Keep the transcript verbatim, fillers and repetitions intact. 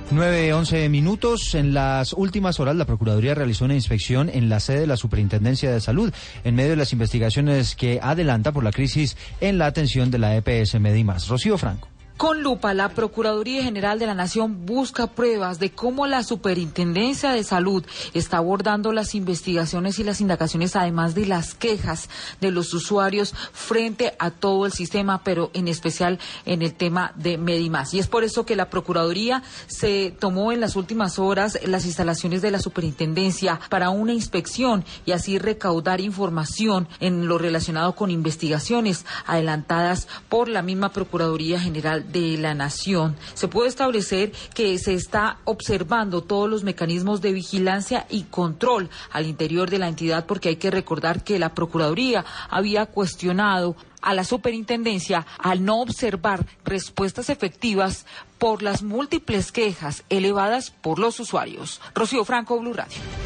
nueve, once minutos. En las últimas horas, la Procuraduría realizó una inspección en la sede de la Superintendencia de Salud, en medio de las investigaciones que adelanta por la crisis en la atención de la E P S Medimás. Rocío Franco. Con lupa, la Procuraduría General de la Nación busca pruebas de cómo la Superintendencia de Salud está abordando las investigaciones y las indagaciones, además de las quejas de los usuarios frente a todo el sistema, pero en especial en el tema de Medimás. Y es por eso que la Procuraduría se tomó en las últimas horas las instalaciones de la Superintendencia para una inspección y así recaudar información en lo relacionado con investigaciones adelantadas por la misma Procuraduría General de la Nación. Se puede establecer que se está observando todos los mecanismos de vigilancia y control al interior de la entidad, porque hay que recordar que la Procuraduría había cuestionado a la Superintendencia al no observar respuestas efectivas por las múltiples quejas elevadas por los usuarios. Rocío Franco, Blue Radio.